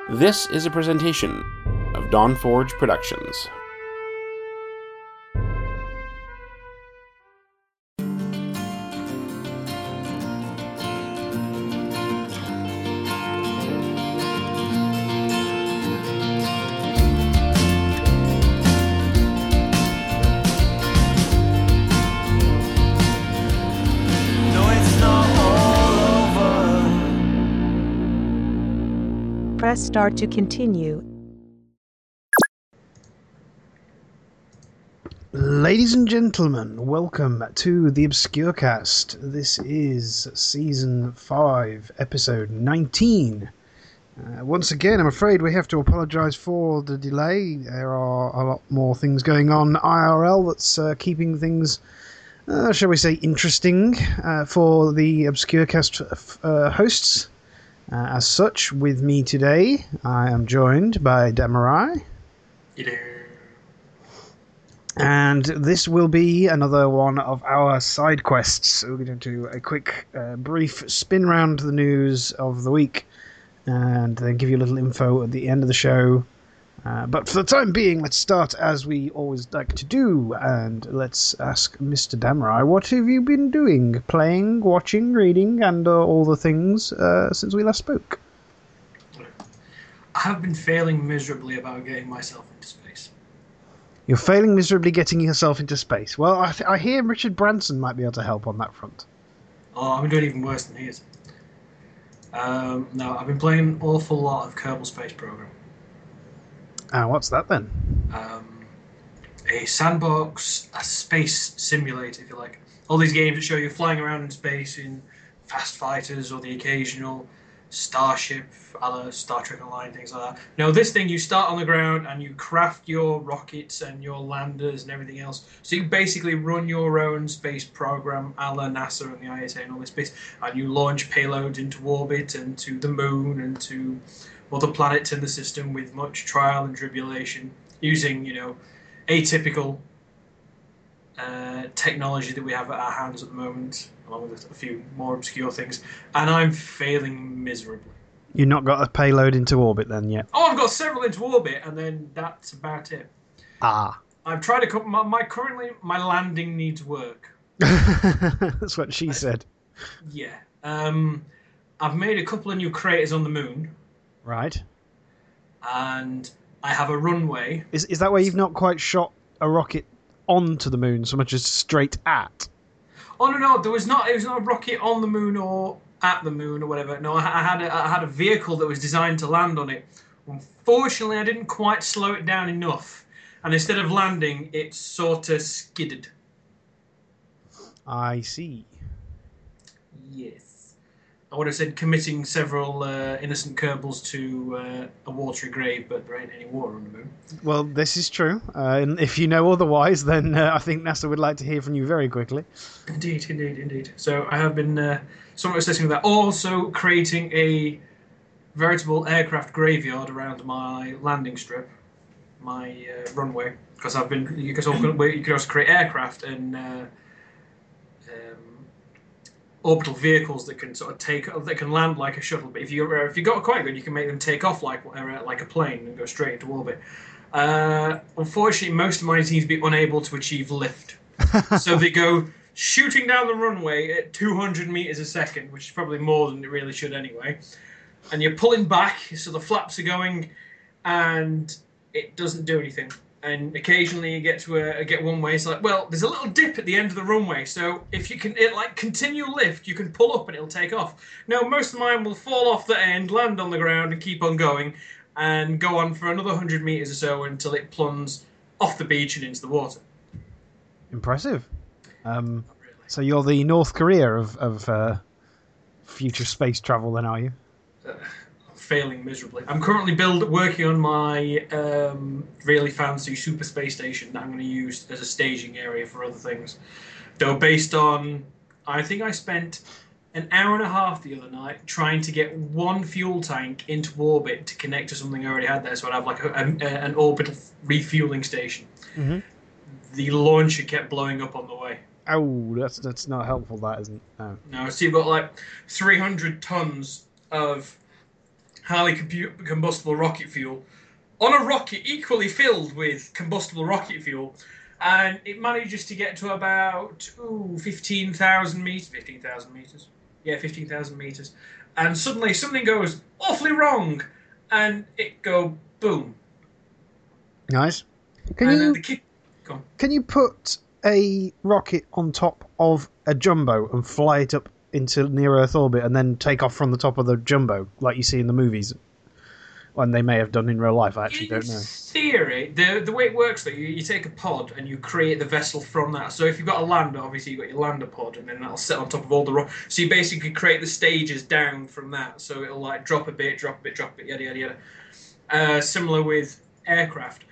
This is a presentation of Dawnforge Productions. Press start to continue. Ladies and gentlemen, welcome to the Obscurecast. This is Season 5, Episode 19. Once again, I'm afraid we have to apologise for the delay. There are a lot more things going on IRL that's keeping things, shall we say, interesting for the Obscurecast hosts. As such, with me today, I am joined by Damarai. Hello. And this will be another one of our side quests. We're going to do a quick, brief spin round the news of the week and then give you a little info at the end of the show. But for the time being, let's start as we always like to do, and let's ask Mr. Damarai, what have you been doing? Playing, watching, reading, and all the things since we last spoke? I have been failing miserably about getting myself into space. You're failing miserably getting yourself into space. Well, I hear Richard Branson might be able to help on that front. Oh, I'm doing even worse than he is. No, I've been playing an awful lot of Kerbal Space Program. What's that then? A sandbox, a space simulator, if you like. All these games that show you flying around in space in fast fighters or the occasional starship, a la Star Trek Online, things like that. No, this thing, you start on the ground and you craft your rockets and your landers and everything else. So you basically run your own space program, a la NASA and the ISA and all this space, and you launch payloads into orbit and to the moon and to other planets in the system with much trial and tribulation, using, atypical technology that we have at our hands at the moment, along with a few more obscure things, and I'm failing miserably. You've not got a payload into orbit then yet? Oh, I've got several into orbit, and then that's about it. I've tried currently my landing needs work. That's what she said. Yeah. I've made a couple of new craters on the moon. Right. And I have a runway. Is that where you've not quite shot a rocket onto the moon so much as straight at? Oh no, it was not a rocket on the moon or at the moon or whatever. No, I had a vehicle that was designed to land on it. Unfortunately, I didn't quite slow it down enough, and instead of landing, it sort of skidded. I see. Yes. I would have said committing several innocent Kerbals to a watery grave, but there ain't any water on the moon. Well, this is true. And if you know otherwise, then I think NASA would like to hear from you very quickly. Indeed. So I have been somewhat assessing that. Also creating a veritable aircraft graveyard around my landing strip, my runway, because you can also create aircraft and orbital vehicles that can sort of that can land like a shuttle. But if you got quite good, you can make them take off like a plane and go straight into orbit. Unfortunately, most of mine seem to be unable to achieve lift, so they go shooting down the runway at 200 meters a second, which is probably more than it really should anyway. And you're pulling back, so the flaps are going, and it doesn't do anything. And occasionally you get one way. It's like, well, there's a little dip at the end of the runway, so if you can continue lift, you can pull up and it'll take off. No, most of mine will fall off the end, land on the ground, and keep on going, and go on for another 100 meters or so until it plumbs off the beach and into the water. Impressive. So you're the North Korea of future space travel, then, are you? Failing miserably. I'm currently working on my really fancy super space station that I'm going to use as a staging area for other things. Though based on, I think I spent an hour and a half the other night trying to get one fuel tank into orbit to connect to something I already had there, so I'd have like an orbital refueling station. Mm-hmm. The launcher kept blowing up on the way. Oh, that's not helpful, that isn't. No, so you've got like 300 tons of highly combustible rocket fuel on a rocket equally filled with combustible rocket fuel, and it manages to get to about 15,000 meters. 15,000 meters. Yeah, 15,000 meters. And suddenly something goes awfully wrong, and it go boom. Nice. Can you put a rocket on top of a jumbo and fly it up into near Earth orbit and then take off from the top of the jumbo like you see in the movies? When they may have done in real life, I actually don't know. In theory, the way it works, though, you take a pod and you create the vessel from that. So if you've got a lander, obviously you've got your lander pod, and then that'll sit on top of all the rock. So you basically create the stages down from that. So it'll like drop a bit, yada yada yada. Similar with aircraft.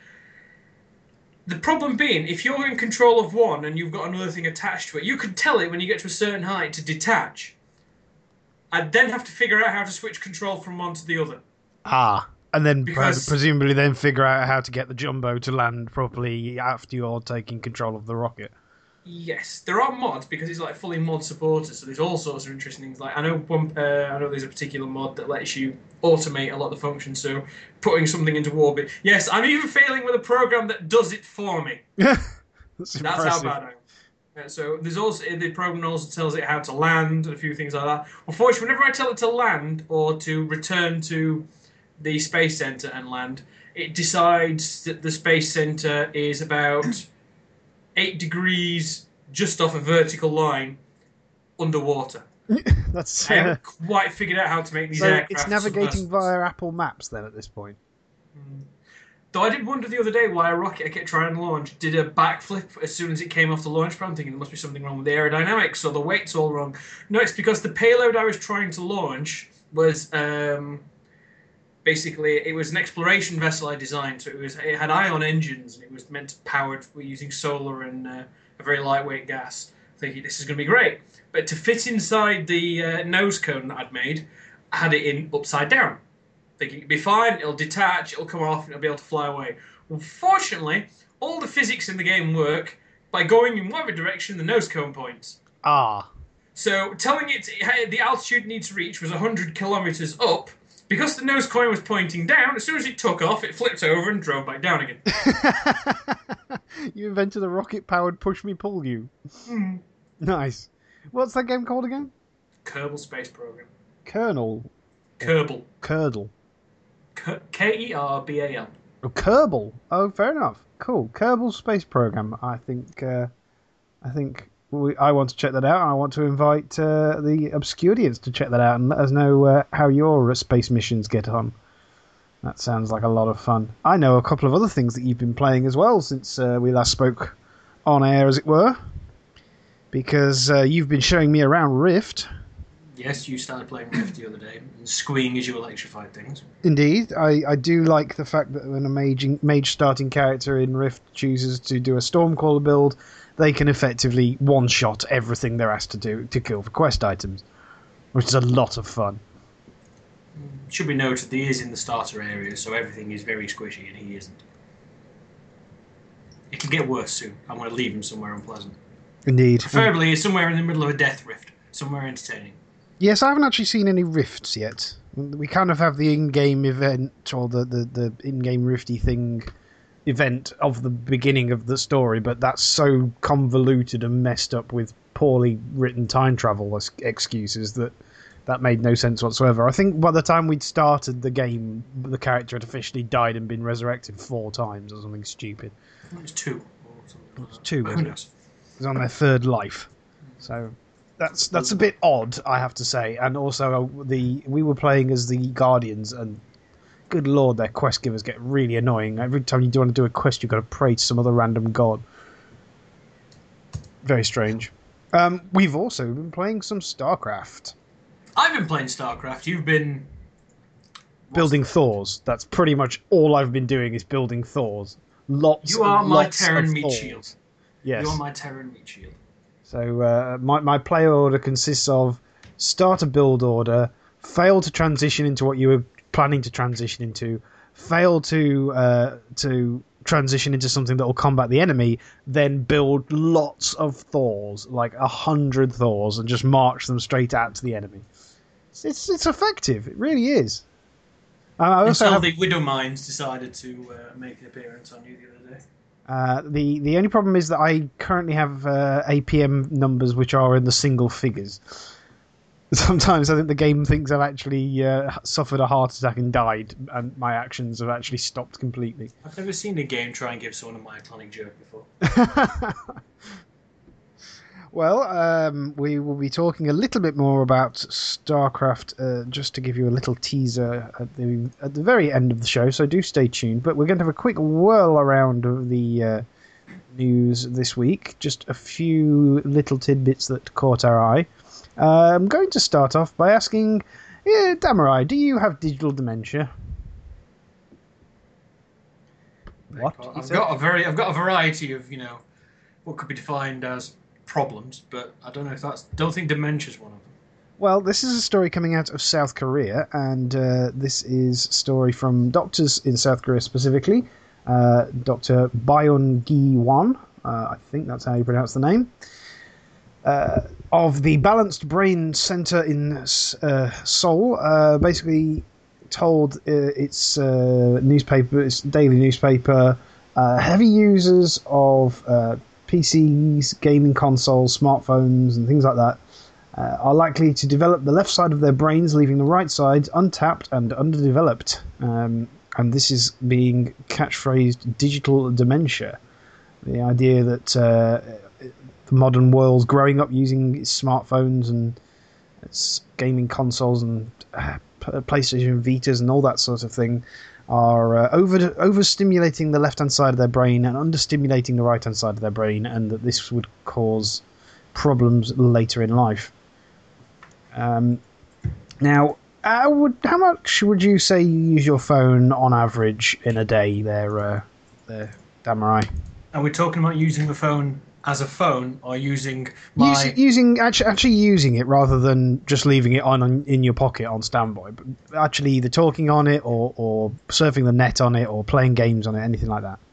The problem being, if you're in control of one and you've got another thing attached to it, you can tell it when you get to a certain height to detach. I'd then have to figure out how to switch control from one to the other. And then presumably then figure out how to get the jumbo to land properly after you're taking control of the rocket. Yes, there are mods because it's like fully mod supported, so there's all sorts of interesting things. Like I know there's a particular mod that lets you automate a lot of the functions, so putting something into orbit. Yes, I'm even failing with a program that does it for me. That's how bad I am. So there's also the program also tells it how to land and a few things like that. Unfortunately, whenever I tell it to land or to return to the space center and land, it decides that the space center is about 8 degrees just off a vertical line underwater. I haven't quite figured out how to make these aircraft. It's navigating via Apple Maps then at this point. Though I did wonder the other day why a rocket I kept trying to launch did a backflip as soon as it came off the launch pad. I'm thinking there must be something wrong with the aerodynamics or the weight's all wrong. No, it's because the payload I was trying to launch was basically it was an exploration vessel I designed. So it had ion engines and it was meant to powered using solar and a very lightweight gas. Thinking this is going to be great, but to fit inside the nose cone that I'd made, I had it in upside down. Thinking it'll be fine, it'll detach, it'll come off, and it'll be able to fly away. Unfortunately, all the physics in the game work by going in whatever direction the nose cone points. So telling it the altitude it needs to reach was 100 kilometers up. Because the nose cone was pointing down, as soon as it took off, it flipped over and drove back down again. You invented a rocket-powered push-me-pull-you. Nice. What's that game called again? Kerbal Space Program. Kerbal. Kerbal. Kerbal. Oh, Kerbal. Oh, fair enough. Cool. Kerbal Space Program. I think I want to check that out, and I want to invite the Obscurians to check that out and let us know how your space missions get on. That sounds like a lot of fun. I know a couple of other things that you've been playing as well since we last spoke on air, as it were, because you've been showing me around Rift. Yes, you started playing Rift the other day, and squeeing as you electrified things. Indeed. I do like the fact that when a mage starting character in Rift chooses to do a Stormcaller build, they can effectively one-shot everything they're asked to do to kill for quest items, which is a lot of fun. Should be noted, he is in the starter area, so everything is very squishy, and he isn't. It can get worse soon. I'm going to leave him somewhere unpleasant. Indeed. Preferably somewhere in the middle of a death rift, somewhere entertaining. Yes, I haven't actually seen any rifts yet. We kind of have the in-game event, or the in-game rifty thing event of the beginning of the story, but that's so convoluted and messed up with poorly written time travel excuses that made no sense whatsoever. I think by the time we'd started the game, the character had officially died and been resurrected 4 times or something stupid. It was 2. It was 2, wasn't it? It was on their 3rd life. So that's a bit odd, I have to say. And also, we were playing as the Guardians, and good lord, their quest givers get really annoying. Every time you want to do a quest, you've got to pray to some other random god. Very strange. We've also been playing some StarCraft. I've been playing StarCraft. You've been building Thors. That's pretty much all I've been doing is building Thors. You are my Terran meat shield. Yes. You are my Terran meat shield. So my player order consists of start a build order, fail to transition into what you were planning to transition into, fail to transition into something that will combat the enemy, then build lots of Thors, like 100 Thors, and just march them straight out to the enemy. It's effective. It really is. I also Until have the Widow Mines decided to make an appearance on you the other day. the only problem is that I currently have APM numbers which are in the single figures. Sometimes I think the game thinks I've actually suffered a heart attack and died, and my actions have actually stopped completely. I've never seen a game try and give someone a myoclonic jerk before. Well, we will be talking a little bit more about StarCraft, just to give you a little teaser at the very end of the show, so do stay tuned. But we're going to have a quick whirl around of the news this week, just a few little tidbits that caught our eye. I'm going to start off by asking, Damurai, do you have digital dementia? What? I've got a variety of what could be defined as problems, but I don't know if don't think dementia's one of them. Well, this is a story coming out of South Korea, and this is a story from doctors in South Korea specifically. Dr. Byun-gi Won, I think that's how you pronounce the name, of the Balanced Brain Center in Seoul, basically told its daily newspaper, heavy users of PCs, gaming consoles, smartphones, and things like that are likely to develop the left side of their brains, leaving the right side untapped and underdeveloped. And this is being catchphrased digital dementia. The idea that the modern world's growing up using smartphones and gaming consoles and PlayStation Vitas and all that sort of thing are overstimulating the left-hand side of their brain and understimulating the right-hand side of their brain, and that this would cause problems later in life. Now, how much would you say you use your phone on average in a day there, Damurai? Are we talking about using the phone as a phone, or using actually using it rather than just leaving it on in your pocket on standby, but actually either talking on it or surfing the net on it or playing games on it, anything like that?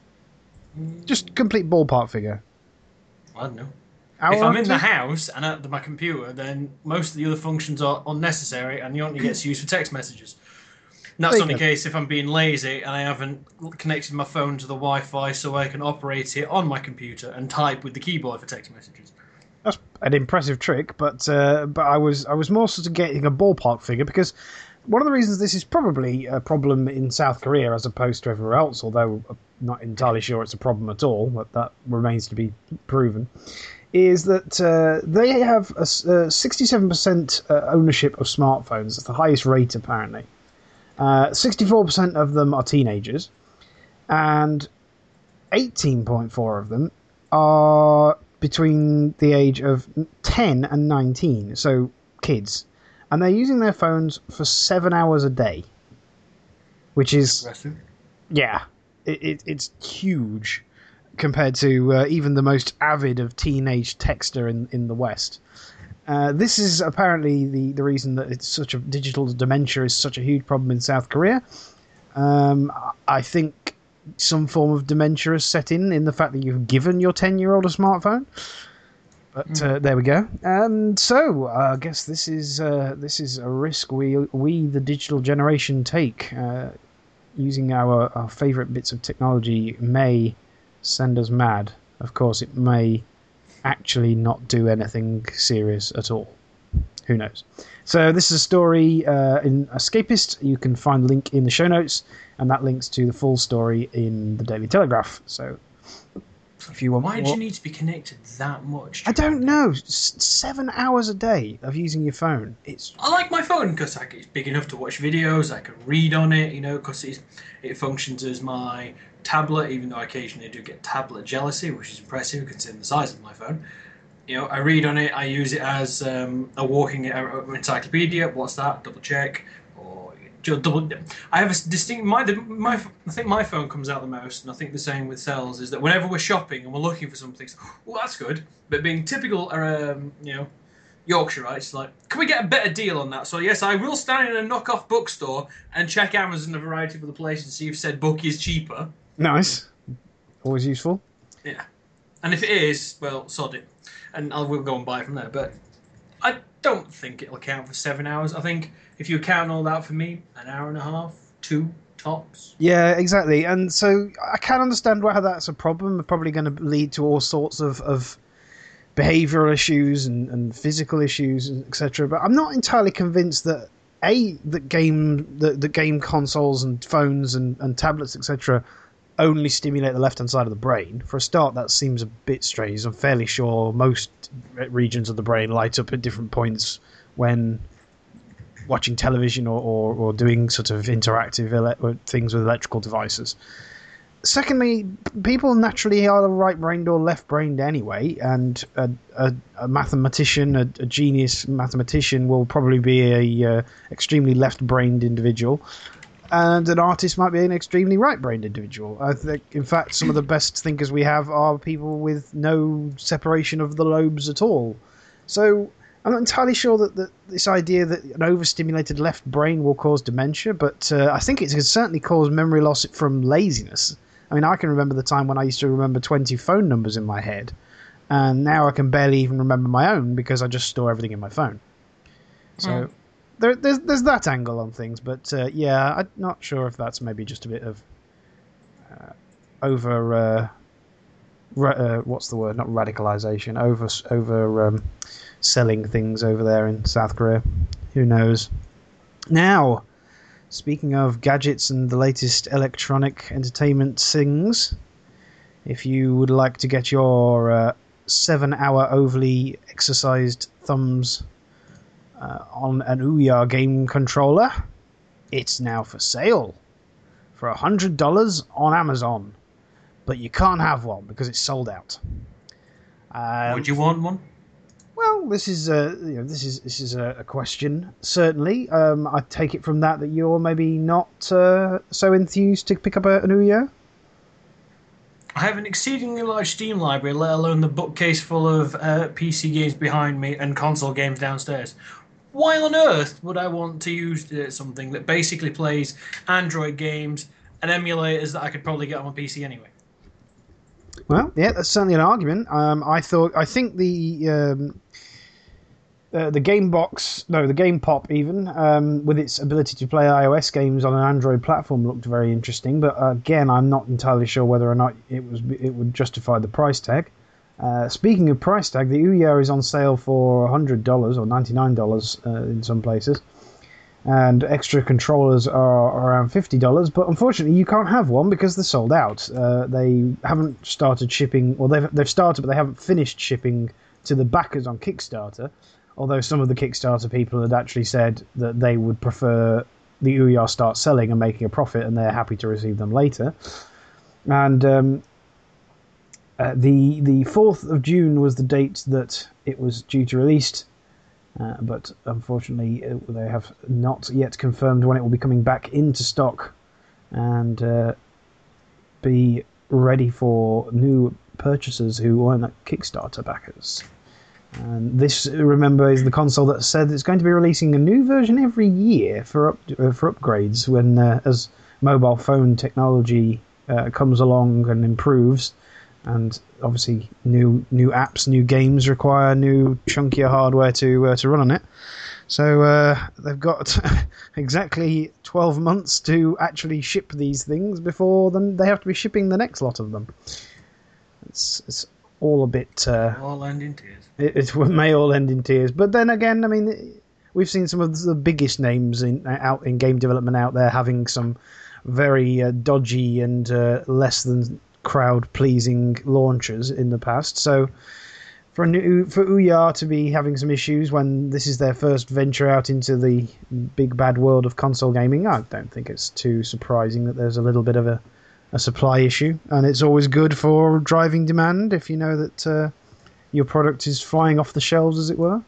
Just complete ballpark figure. I don't know. If I'm in the house and at my computer, then most of the other functions are unnecessary, and the only gets used for text messages. And that's only the case if I'm being lazy and I haven't connected my phone to the Wi-Fi so I can operate it on my computer and type with the keyboard for text messages. That's an impressive trick, but I was more sort of getting a ballpark figure, because one of the reasons this is probably a problem in South Korea as opposed to everywhere else, although I'm not entirely sure it's a problem at all, but that remains to be proven, is that they have a 67% ownership of smartphones. It's the highest rate, apparently. 64% of them are teenagers, and 18.4% of them are between the age of 10 and 19, so kids. And they're using their phones for 7 hours a day, which is... Impressive. Yeah, it's huge compared to even the most avid of teenage texter in the West. This is apparently the reason that it's such a digital dementia is such a huge problem in South Korea. I think some form of dementia has set in the fact that you've given your 10-year-old a smartphone. But there we go. And so I guess this is a risk we the digital generation take. Using our favourite bits of technology may send us mad. Of course, it may actually not do anything serious at all. Who knows? So this is a story in Escapist. You can find the link in the show notes, and that links to the full story in the Daily Telegraph. So if you want Why do you need to be connected that much? I don't know. 7 hours a day of using your phone. I like my phone because it's big enough to watch videos. I can read on it, because it functions as my tablet, even though I occasionally do get tablet jealousy, which is impressive considering the size of my phone. I read on it. I use it as a walking encyclopedia. What's that? Double check. Or double. I have a distinct. I think my phone comes out the most, and I think the same with Cells, is that whenever we're shopping and we're looking for something, well, that's good. But being typical, Yorkshireites, like, can we get a better deal on that? So yes, I will stand in a knockoff bookstore and check Amazon and a variety of other places and see if said book is cheaper. Nice. Always useful. Yeah. And if it is, well, sod it. And we'll go and buy it from there. But I don't think it'll count for 7 hours. I think if you count all that for me, an hour and a half, 2 tops. Yeah, exactly. And so I can understand why that's a problem. It's probably going to lead to all sorts of behavioural issues and physical issues, etc. But I'm not entirely convinced that the game consoles and phones and tablets, etc., only stimulate the left-hand side of the brain. For a start, that seems a bit strange. I'm fairly sure most regions of the brain light up at different points when watching television or doing sort of interactive things with electrical devices. Secondly, people naturally are right-brained or left-brained anyway, and a mathematician, a genius mathematician, will probably be a extremely left-brained individual, and an artist might be an extremely right-brained individual. I think, in fact, some of the best thinkers we have are people with no separation of the lobes at all. So I'm not entirely sure that this idea that an overstimulated left brain will cause dementia, but I think it can certainly cause memory loss from laziness. I mean, I can remember the time when I used to remember 20 phone numbers in my head, and now I can barely even remember my own because I just store everything in my phone. So there's that angle on things, but yeah, I'm not sure if that's maybe just a bit of what's the word? Not radicalization, over selling things over there in South Korea. Who knows? Now, speaking of gadgets and the latest electronic entertainment things, if you would like to get your 7-hour overly exercised thumbs on an Ouya game controller, it's now for sale for $100 on Amazon, but you can't have one because it's sold out. Would you want one? Well, this is a question. Certainly, I take it from that you're maybe not so enthused to pick up an Ouya. I have an exceedingly large Steam library, let alone the bookcase full of PC games behind me and console games downstairs. Why on earth would I want to use something that basically plays Android games and emulators that I could probably get on my PC anyway? Well, yeah, that's certainly an argument. I think the Game Box, no, the Game Pop even, with its ability to play iOS games on an Android platform looked very interesting. But again, I'm not entirely sure whether or not it would justify the price tag. Speaking of price tag, the Ouya is on sale for $100 or $99 in some places, and extra controllers are around $50. But unfortunately, you can't have one because they're sold out. They haven't started shipping, or they've started, but they haven't finished shipping to the backers on Kickstarter. Although some of the Kickstarter people had actually said that they would prefer the Ouya start selling and making a profit, and they're happy to receive them later. And the 4th of June was the date that it was due to release, but unfortunately they have not yet confirmed when it will be coming back into stock and be ready for new purchasers who weren't Kickstarter backers. And this, remember, is the console that said it's going to be releasing a new version every year for upgrades when as mobile phone technology comes along and improves, and obviously new apps, new games require new chunkier hardware to run on it. So they've got exactly 12 months to actually ship these things before then they have to be shipping the next lot of them. It's all a bit... all end in tears. It may all end in tears. But then again, I mean, we've seen some of the biggest names out in game development out there having some very dodgy and less than crowd-pleasing launchers in the past. So for Ouya to be having some issues when this is their first venture out into the big bad world of console gaming, I don't think it's too surprising that there's a little bit of a supply issue. And it's always good for driving demand if you know that your product is flying off the shelves, as it were.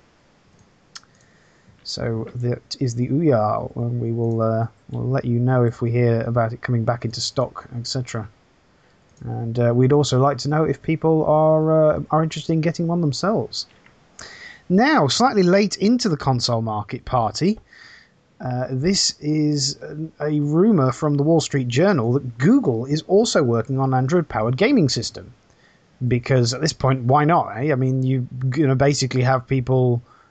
So that is the Ouya, and we will we'll let you know if we hear about it coming back into stock, etc. And we'd also like to know if people are interested in getting one themselves. Now, slightly late into the console market party, this is a rumour from the Wall Street Journal that Google is also working on an Android-powered gaming system. Because at this point, why not? Eh? I mean, you basically have people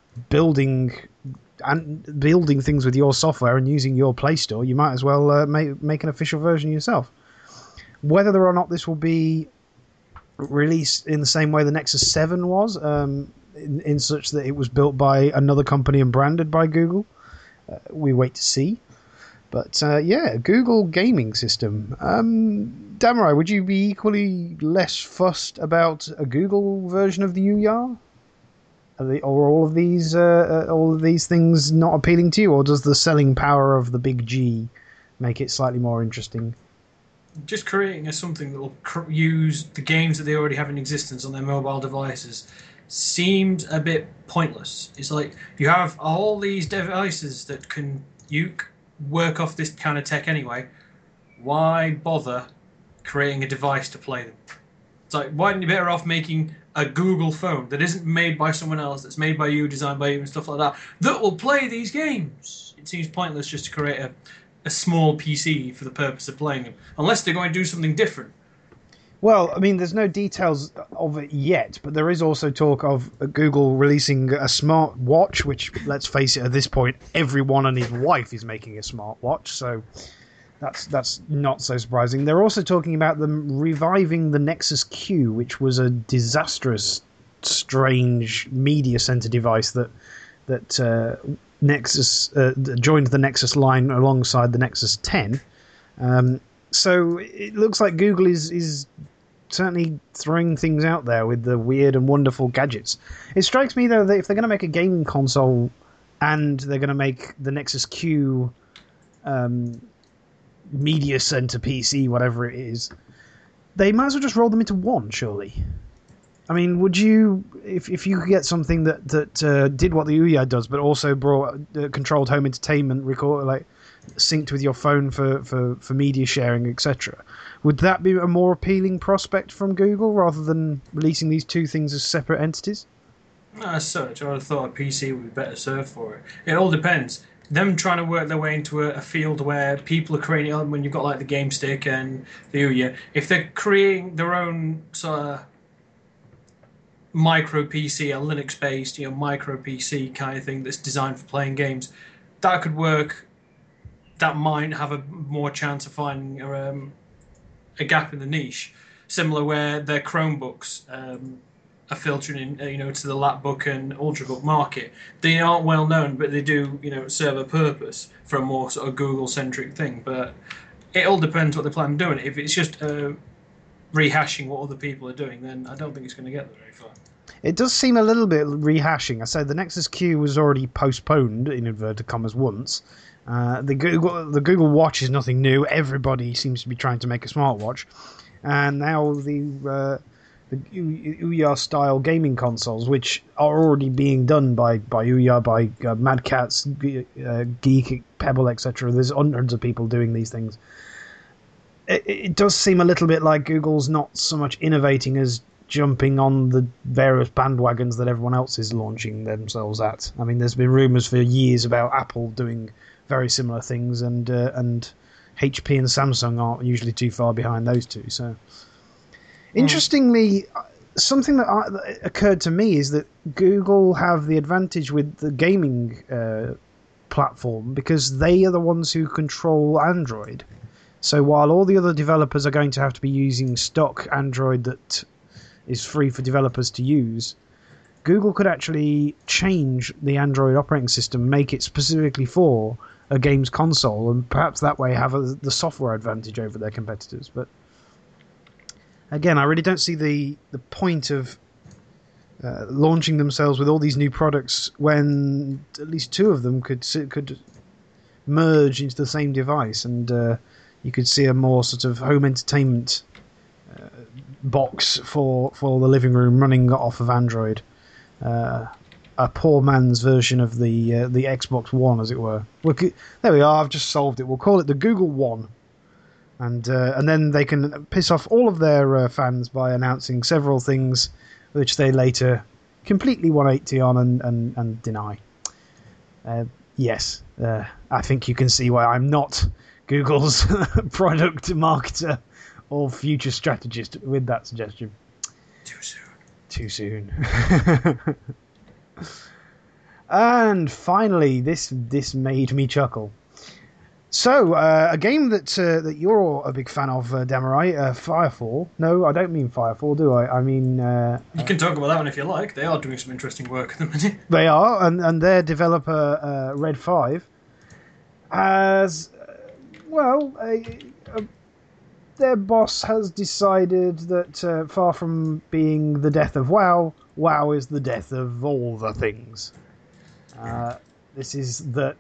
building things with your software and using your Play Store, you might as well make an official version yourself. Whether or not this will be released in the same way the Nexus 7 was, in such that it was built by another company and branded by Google, we wait to see. But yeah, Google gaming system. Damurai, would you be equally less fussed about a Google version of the Ouya? Or all of these things not appealing to you, or does the selling power of the big G make it slightly more interesting? Just creating something that will use the games that they already have in existence on their mobile devices seemed a bit pointless. It's like you have all these devices that you work off this kind of tech anyway. Why bother creating a device to play them? It's like, why aren't you better off making a Google phone that isn't made by someone else, that's made by you, designed by you, and stuff like that will play these games? It seems pointless just to create a small PC for the purpose of playing them, unless they're going to do something different. Well, I mean, there's no details of it yet, but there is also talk of Google releasing a smart watch, which, let's face it, at this point, everyone and his wife is making a smart watch, so that's not so surprising. They're also talking about them reviving the Nexus Q, which was a disastrous, strange media center device that Nexus joined the Nexus line alongside the Nexus 10. So it looks like Google is certainly throwing things out there with the weird and wonderful gadgets. It strikes me, though, that if they're going to make a gaming console and they're going to make the Nexus Q media center PC, whatever it is, they might as well just roll them into one, surely. I mean, would you, if you could get something that did what the Ouya does, but also brought controlled home entertainment, synced with your phone for media sharing, etc., would that be a more appealing prospect from Google rather than releasing these two things as separate entities? As such, I would have thought a PC would be better served for it. It all depends. Them trying to work their way into a field where people are creating, when you've got like the Game Stick and the Ouya, if they're creating their own sort of micro PC, a Linux-based, micro PC kind of thing that's designed for playing games, that could work. That might have a more chance of finding a gap in the niche, similar where their Chromebooks are filtering in, to the lapbook and ultrabook market. They aren't well known, but they do, serve a purpose for a more sort of Google-centric thing. But it all depends what they plan on doing. If it's just rehashing what other people are doing, then I don't think it's going to get very far. It does seem a little bit rehashing. I said the Nexus Q was already postponed, in inverted commas, once. The Google Watch is nothing new. Everybody seems to be trying to make a smartwatch, and now the Ouya style gaming consoles, which are already being done by Ouya, by Mad Catz, Geek, Pebble, etc. There's hundreds of people doing these things. It does seem a little bit like Google's not so much innovating as jumping on the various bandwagons that everyone else is launching themselves at. I mean, there's been rumours for years about Apple doing very similar things, and HP and Samsung aren't usually too far behind those two. So, interestingly, something that occurred to me is that Google have the advantage with the gaming platform because they are the ones who control Android. So while all the other developers are going to have to be using stock Android that is free for developers to use, Google could actually change the Android operating system, make it specifically for a games console, and perhaps that way have the software advantage over their competitors. But again, I really don't see the point of launching themselves with all these new products when at least two of them could merge into the same device, and you could see a more sort of home entertainment box for the living room running off of Android. A poor man's version of the Xbox One, as it were. There we are. I've just solved it. We'll call it the Google One, and then they can piss off all of their fans by announcing several things which they later completely 180 on and deny. Yes, I think you can see why I'm not Google's product marketer or future strategist with that suggestion. Too soon. And finally, this made me chuckle. So, a game that you're a big fan of, Damarai, Firefall. No, I don't mean Firefall, do I? I mean... you can talk about that one if you like. They are doing some interesting work at the minute. They are, and their developer, Red 5, has... their boss has decided that far from being the death of WoW, WoW is the death of all the things. This is the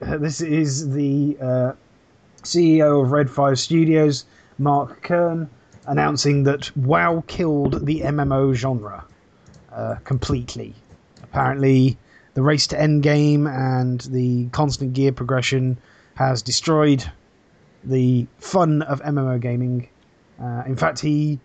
CEO of Red 5 Studios, Mark Kern, announcing that WoW killed the MMO genre completely. Apparently, the race to endgame and the constant gear progression has destroyed the fun of MMO gaming. In fact, he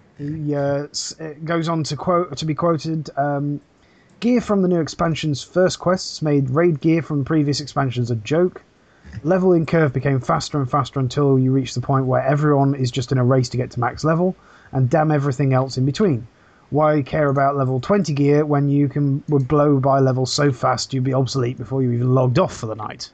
goes on to be quoted. Gear from the new expansion's first quests made raid gear from previous expansions a joke. Leveling curve became faster and faster until you reach the point where everyone is just in a race to get to max level, and damn everything else in between. Why care about level 20 gear when you would blow by levels so fast you'd be obsolete before you even logged off for the night?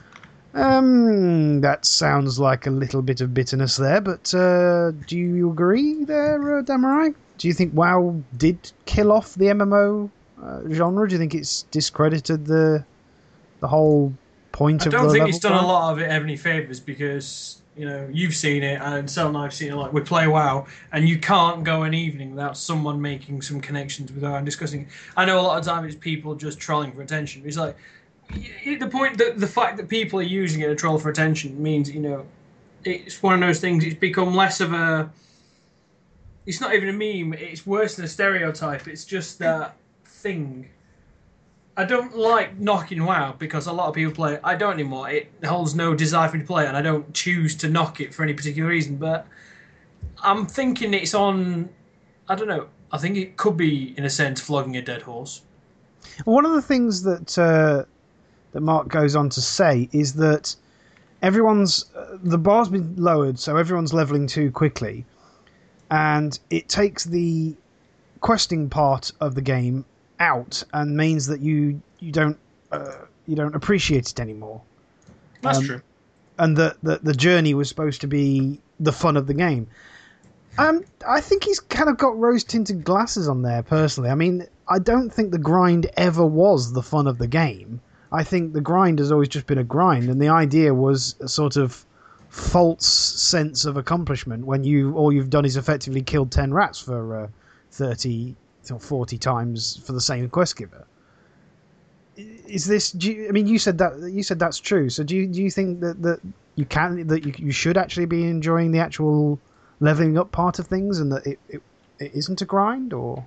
That sounds like a little bit of bitterness there, but do you agree there, Damarai? Do you think WoW did kill off the MMO genre? Do you think it's discredited the whole point of the level? I don't think it's done a lot of it any favours because, you've seen it and Sel and I've seen it. Like, we play WoW and you can't go an evening without someone making some connections with WoW and discussing it. I know a lot of time it's people just trolling for attention. It's like, the point that the fact that people are using it to troll for attention means, it's one of those things. It's become less of a... It's not even a meme. It's worse than a stereotype. It's just that thing. I don't like knocking WoW because a lot of people play it. I don't anymore. It holds no desire for me to play it, and I don't choose to knock it for any particular reason. But I'm thinking it's on... I don't know. I think it could be, in a sense, flogging a dead horse. One of the things that Mark goes on to say is that the bar's been lowered, so everyone's leveling too quickly, and it takes the questing part of the game out and means that you don't appreciate it anymore. That's true. And that the journey was supposed to be the fun of the game. I think he's kind of got rose-tinted glasses on there, personally. I mean, I don't think the grind ever was the fun of the game. I think the grind has always just been a grind, and the idea was a sort of false sense of accomplishment when all you've done is effectively killed 10 rats for 30 or 40 times for the same quest giver. Is this? You said that's true. So do you think that you should actually be enjoying the actual leveling up part of things, and that it isn't a grind, or?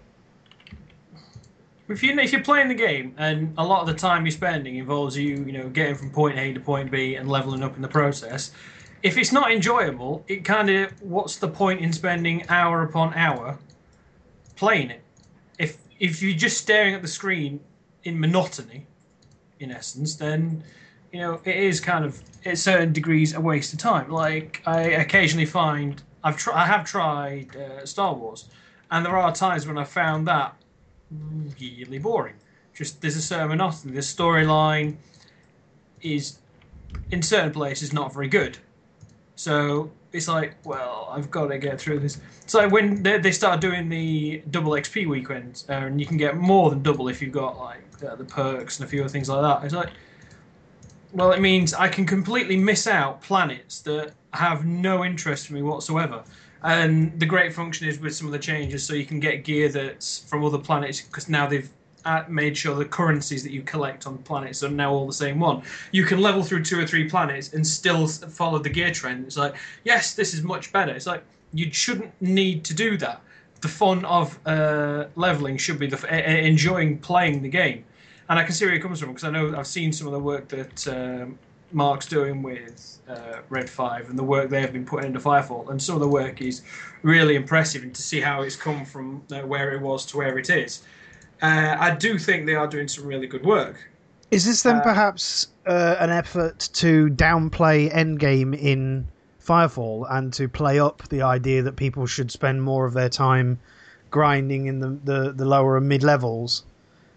If you're playing the game and a lot of the time you're spending involves you getting from point A to point B and leveling up in the process, if it's not enjoyable, it kind of, what's the point in spending hour upon hour playing it? If you're just staring at the screen in monotony, in essence, then it is kind of at certain degrees a waste of time. Like, I occasionally find I have tried Star Wars, and there are times when I found that really boring. Just there's a certain monotony. The storyline is in certain places not very good. So it's like, well, I've got to get through this. So when they start doing the double XP weekends, and you can get more than double if you've got like the perks and a few other things like that. It's like, well, it means I can completely miss out planets that have no interest for me whatsoever. And the great function is with some of the changes, so you can get gear that's from other planets, because now they've made sure the currencies that you collect on planets are now all the same one. You can level through 2 or 3 planets and still follow the gear trend. It's like, yes, this is much better. It's like, you shouldn't need to do that. The fun of leveling should be enjoying playing the game. And I can see where it comes from, because I know I've seen some of the work that Mark's doing with Red 5 and the work they have been putting into Firefall, and some of the work is really impressive, and to see how it's come from where it was to where it is. I do think they are doing some really good work. Is this then perhaps an effort to downplay endgame in Firefall and to play up the idea that people should spend more of their time grinding in the lower and mid levels,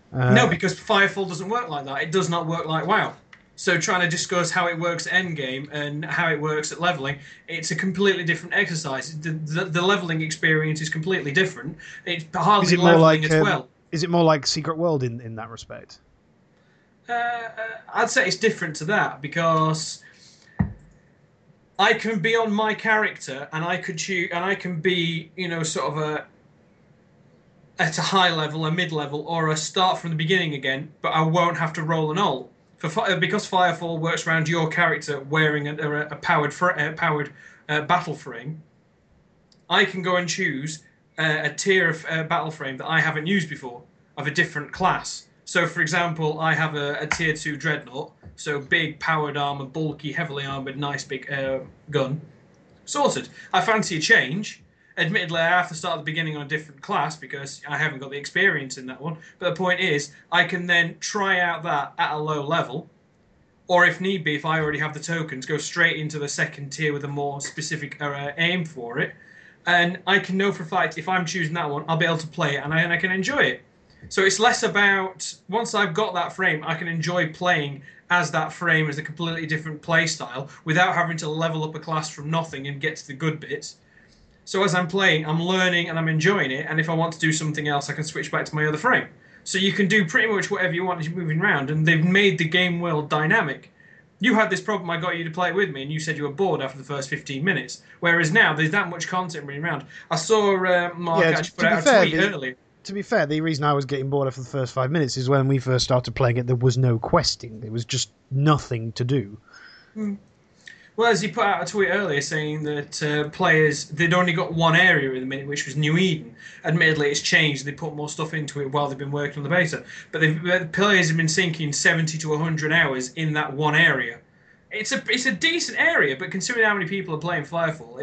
No, because Firefall doesn't work like that. It does not work like WoW. So trying to discuss how it works at endgame and how it works at leveling, it's a completely different exercise. The leveling experience is completely different. It's hardly Is it more leveling like as well. is it more like Secret World in that respect? I'd say it's different to that because I can be on my character and I could choose and I can be, sort of at a high level, a mid level, or a start from the beginning again, but I won't have to roll an ult. Because Firefall works around your character wearing a powered battle frame, I can go and choose a tier of battle frame that I haven't used before of a different class. So, for example, I have a tier 2 Dreadnought, so big, powered armor, bulky, heavily armored, nice big gun. Sorted. I fancy a change. Admittedly, I have to start at the beginning on a different class because I haven't got the experience in that one. But the point is, I can then try out that at a low level, or if need be, if I already have the tokens, go straight into the second tier with a more specific aim for it. And I can know for a fact if I'm choosing that one, I'll be able to play it and I can enjoy it. So it's less about, once I've got that frame, I can enjoy playing as that frame as a completely different play style without having to level up a class from nothing and get to the good bits. So as I'm playing, I'm learning and I'm enjoying it, and if I want to do something else, I can switch back to my other frame. So you can do pretty much whatever you want as you're moving around, and they've made the game world dynamic. You had this problem, I got you to play it with me, and you said you were bored after the first 15 minutes. Whereas now, there's that much content running around. I saw Mark actually put out a tweet earlier. To be fair, the reason I was getting bored after the first 5 minutes is when we first started playing it, there was no questing. There was just nothing to do. Well, as he put out a tweet earlier saying that players, they'd only got one area at the minute, which was New Eden. Admittedly, it's changed. They put more stuff into it while they've been working on the beta. But the players have been sinking 70 to 100 hours in that one area. It's a decent area, but considering how many people are playing Firefall,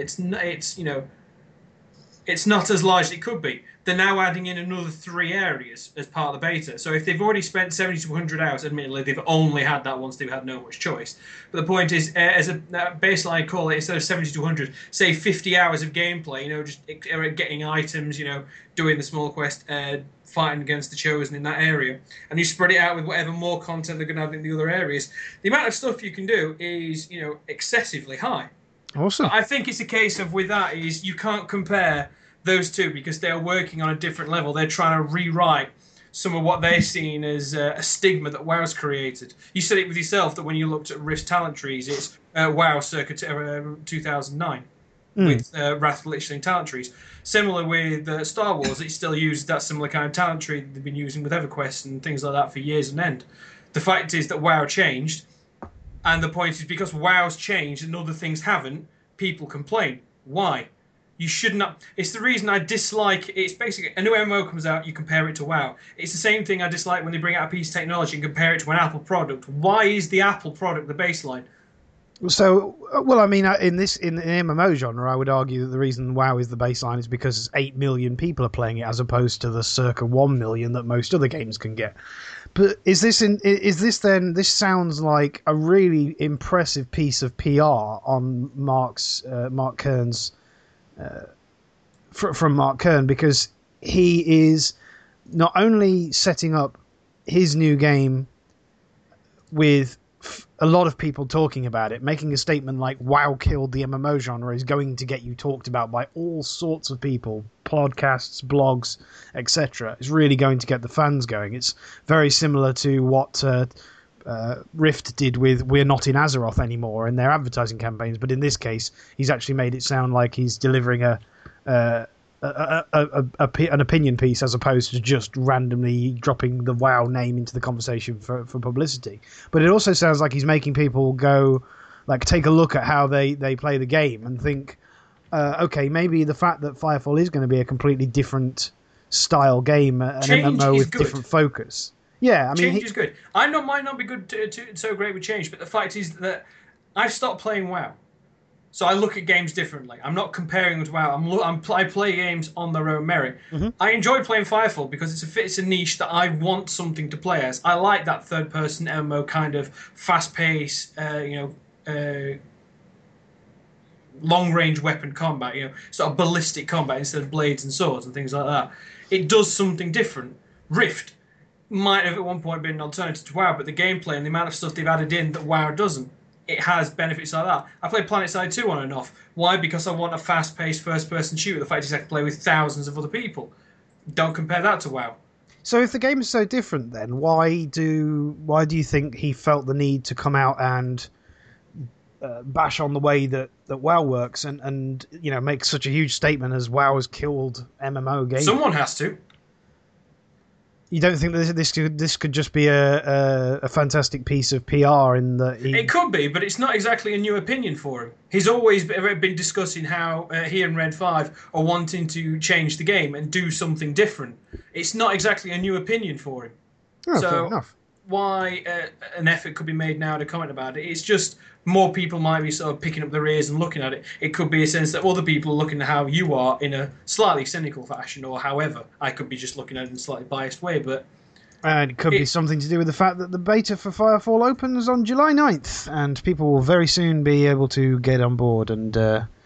it's not as large as it could be. They're now adding in another 3 areas as part of the beta. So if they've already spent 70 to 100 hours, admittedly, they've only had that once they've had no much choice. But the point is, as a baseline call it, instead of 70 to 100, say 50 hours of gameplay, just getting items, doing the small quest, fighting against the Chosen in that area. And you spread it out with whatever more content they're going to have in the other areas. The amount of stuff you can do is, excessively high. Awesome. But I think it's a case of with that is you can't compare those two because they're working on a different level. They're trying to rewrite some of what they're seeing as a stigma that WoW's created. You said it with yourself that when you looked at Rift talent trees, it's WoW circa 2009 with Wrath of the Lich King talent trees. Similar with Star Wars, it still uses that similar kind of talent tree that they've been using with EverQuest and things like that for years on end. The fact is that WoW changed, and the point is because WoW's changed and other things haven't, people complain. Why? You should not. It's the reason I dislike. It's basically a new MMO comes out, you compare it to WoW. It's the same thing I dislike when they bring out a piece of technology and compare it to an Apple product. Why is the Apple product the baseline? So, well, I mean, in the MMO genre, I would argue that the reason WoW is the baseline is because 8 million people are playing it, as opposed to the circa 1 million that most other games can get. But this sounds like a really impressive piece of PR on Mark Kern's. From Mark Kern, because he is not only setting up his new game with a lot of people talking about it, making a statement like WoW killed the MMO genre is going to get you talked about by all sorts of people, podcasts, blogs, etc. It's really going to get the fans going. It's very similar to what Rift did with We're Not in Azeroth Anymore in their advertising campaigns, but in this case he's actually made it sound like he's delivering an opinion piece as opposed to just randomly dropping the WoW name into the conversation for publicity. But it also sounds like he's making people go, like, take a look at how they play the game and think, okay, maybe the fact that Firefall is going to be a completely different style game, an MMO with different focus. Yeah, I mean, change is good. I might not be good so great with change, but the fact is that I've stopped playing WoW, so I look at games differently. I'm not comparing them to WoW. I play games on their own merit. Mm-hmm. I enjoy playing Firefall because it's a niche that I want something to play as. I like that third-person MMO kind of fast-paced, long-range weapon combat. Sort of ballistic combat instead of blades and swords and things like that. It does something different. Rift. might have at one point been an alternative to WoW, but the gameplay and the amount of stuff they've added in that WoW doesn't, it has benefits like that. I played PlanetSide 2 on and off. Why? Because I want a fast-paced first-person shooter. The fact is I can play with thousands of other people. Don't compare that to WoW. So if the game is so different, then why do you think he felt the need to come out and bash on the way that WoW works and make such a huge statement as WoW has killed MMO games? Someone has to. You don't think this could just be a fantastic piece of PR in that It could be, but it's not exactly a new opinion for him. He's always been discussing how he and Red 5 are wanting to change the game and do something different. It's not exactly a new opinion for him. Oh, fair enough. Why an effort could be made now to comment about it? It's just more people might be sort of picking up their ears and looking at it. It could be a sense that other people are looking at how you are in a slightly cynical fashion, or however. I could be just looking at it in a slightly biased way, but... And it could be something to do with the fact that the beta for Firefall opens on July 9th, and people will very soon be able to get on board and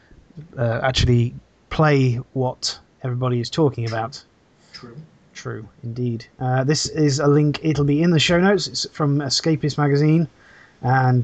actually play what everybody is talking about. True, indeed. This is a link. It'll be in the show notes. It's from Escapist Magazine, and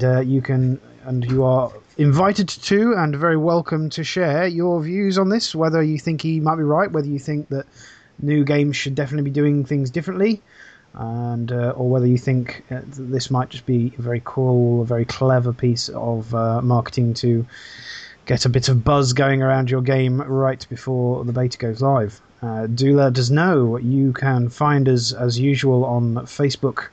you are invited to and very welcome to share your views on this. Whether you think he might be right, whether you think that new games should definitely be doing things differently, and or whether you think this might just be a very cool, a very clever piece of marketing to get a bit of buzz going around your game right before the beta goes live. Do let us know. You can find us as usual on Facebook,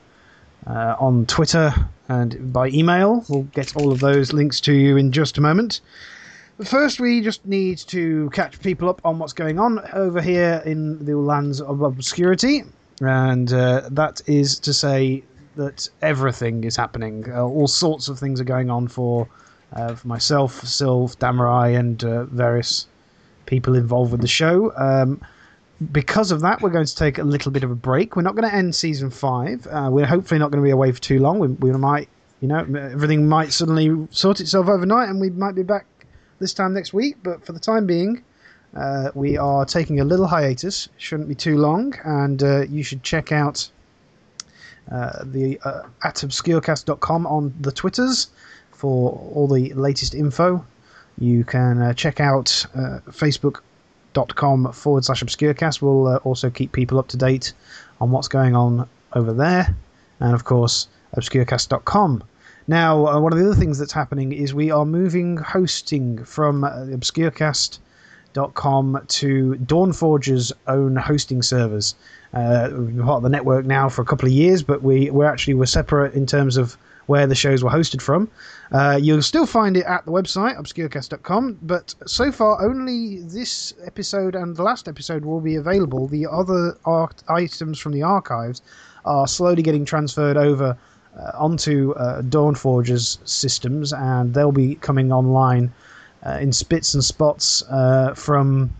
on Twitter, and by email. We'll get all of those links to you in just a moment. But first, we just need to catch people up on what's going on over here in the lands of obscurity. And that is to say that everything is happening. All sorts of things are going on for myself, Sylv, Damurai, and various people involved with the show. Because of that, we're going to take a little bit of a break. We're not going to end season 5. We're hopefully not going to be away for too long. We might, everything might suddenly sort itself overnight, and we might be back this time next week. But for the time being, we are taking a little hiatus. Shouldn't be too long, and you should check out the at obscurecast.com on the Twitters for all the latest info. You can check out facebook.com/obscurecast. We'll also keep people up to date on what's going on over there, and of course obscurecast.com. Now, one of the other things that's happening is we are moving hosting from obscurecast.com to Dawnforge's own hosting servers. We've been part of the network now for a couple of years, but we're separate in terms of where the shows were hosted from. You'll still find it at the website, obscurecast.com, but so far only this episode and the last episode will be available. The other items from the archives are slowly getting transferred over onto Dawnforge's systems, and they'll be coming online in spits and spots from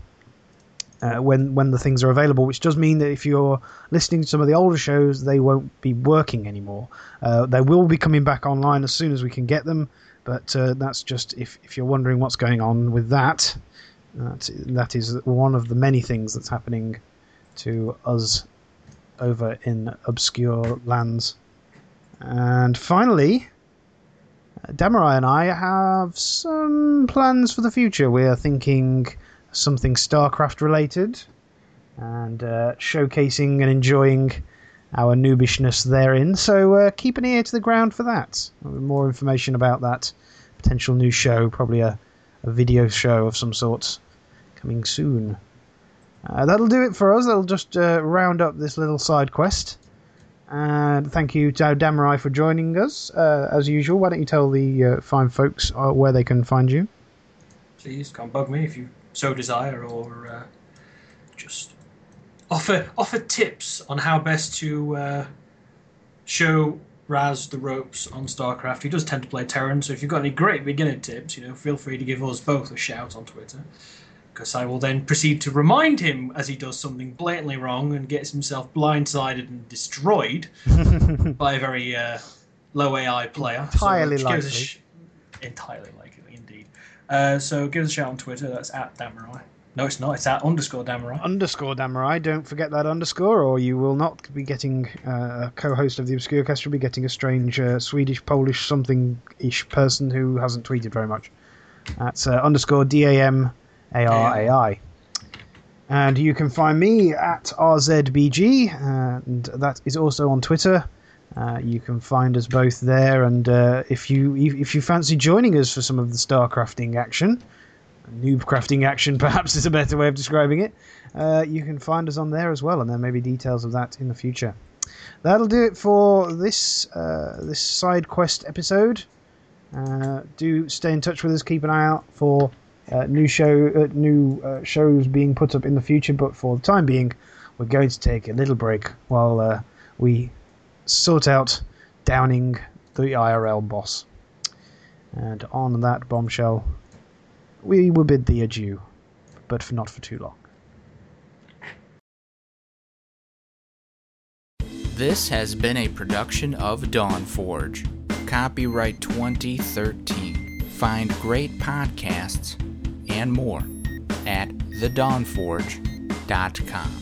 when the things are available, which does mean that if you're listening to some of the older shows, they won't be working anymore. They will be coming back online as soon as we can get them, but that's just if you're wondering what's going on with that. That is one of the many things that's happening to us over in obscure lands. And finally, Damurai and I have some plans for the future. We are thinking something StarCraft related, and showcasing and enjoying our noobishness therein. So keep an ear to the ground for that. More information about that potential new show, probably a video show of some sort, coming soon. That'll do it for us. That'll just round up this little side quest. And thank you to Damurai for joining us, as usual. Why don't you tell the fine folks where they can find you? Please, come bug me if you so desire, or just offer tips on how best to show Raz the ropes on StarCraft. He does tend to play Terran, so if you've got any great beginner tips, feel free to give us both a shout on Twitter, because I will then proceed to remind him as he does something blatantly wrong and gets himself blindsided and destroyed by a very low AI player. Entirely likely. Entirely likely, indeed. So give us a shout on Twitter. That's at Damurai. No, it's not. It's at _Damurai. _Damurai. Don't forget that underscore, or you will not be getting a co-host of the Obscurecast. You'll be getting a strange Swedish, Polish, something-ish person who hasn't tweeted very much. That's _DAMARAI. And you can find me at RZBG, and that is also on Twitter. You can find us both there, and if you fancy joining us for some of the StarCrafting action, noob crafting action perhaps is a better way of describing it, you can find us on there as well, and there may be details of that in the future. That'll do it for this side quest episode. Do stay in touch with us, keep an eye out for new shows being put up in the future, but for the time being we're going to take a little break while we sort out downing the IRL boss. And on that bombshell, we will bid thee adieu, but not for too long. This has been a production of Dawnforge. Copyright 2013. Find great podcasts and more at thedawnforge.com.